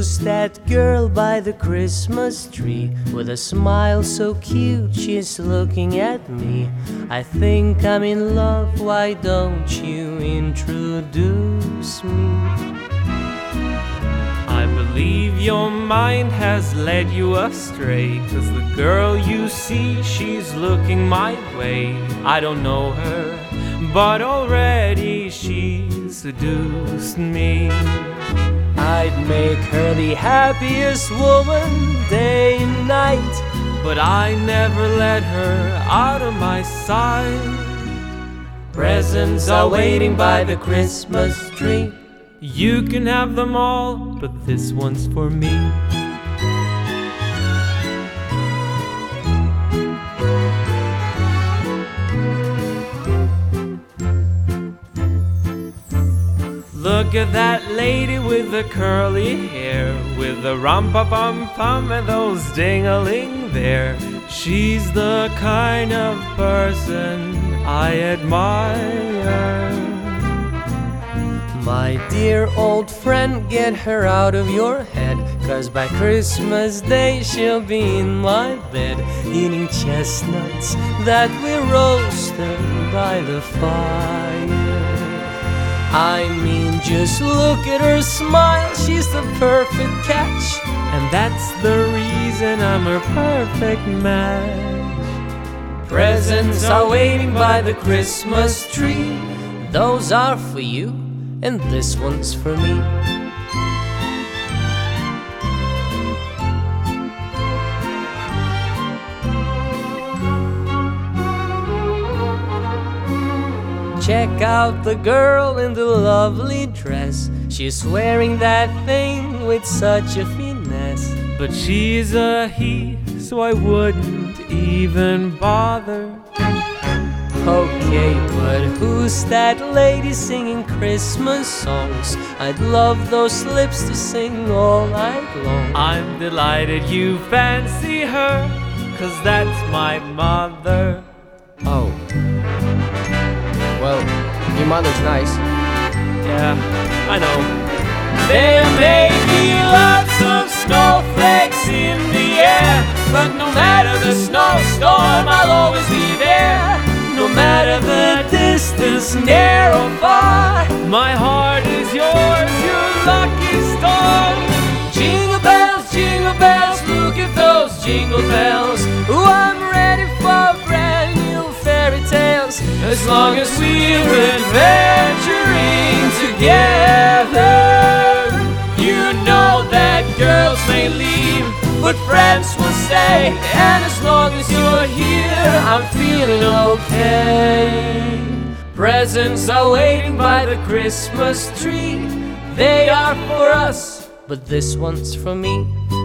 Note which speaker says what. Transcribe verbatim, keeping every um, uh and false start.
Speaker 1: Who's that girl by the Christmas tree with a smile so cute she's looking at me? I think I'm in love, why don't you introduce me?
Speaker 2: I believe your mind has led you astray, 'cause the girl you see, she's looking my way. I don't know her, but already she's seduced me.
Speaker 1: I'd make her the happiest woman day and night,
Speaker 2: but I never let her out of my sight.
Speaker 1: Presents are waiting by the Christmas tree.
Speaker 2: You can have them all, but this one's for me. Look at that lady with the curly hair, with the rum-pa-pum-pum and those ding-a-ling there. She's the kind of person I admire.
Speaker 1: My dear old friend, get her out of your head, 'cause by Christmas Day she'll be in my bed, eating chestnuts that we roasted by the fire. I mean, just look at her smile, she's the perfect catch,
Speaker 2: and that's the reason I'm her perfect match.
Speaker 1: Presents are waiting by the Christmas tree. Those are for you, and this one's for me. Check out the girl in the lovely dress. She's wearing that thing with such a finesse.
Speaker 2: But she's a he, so I wouldn't even bother.
Speaker 1: Okay, but who's that lady singing Christmas songs? I'd love those lips to sing all night long.
Speaker 2: I'm delighted you fancy her, 'cause that's my mother.
Speaker 1: Oh. Well, your mother's nice.
Speaker 2: Yeah, I know.
Speaker 1: There may be lots of snowflakes in the air, but no matter the snowstorm, I'll always be there. No matter the distance, near or far,
Speaker 2: my heart is yours, your lucky star.
Speaker 1: Jingle bells, jingle bells, look at those jingle bells. Ooh, I'm ready for brand new fairy tales, as long as we're adventuring together. You know that girls may leave, but friends will stay, and as long as you're here, I'm feeling okay. Presents are waiting by the Christmas tree. They are for us, but this one's for me.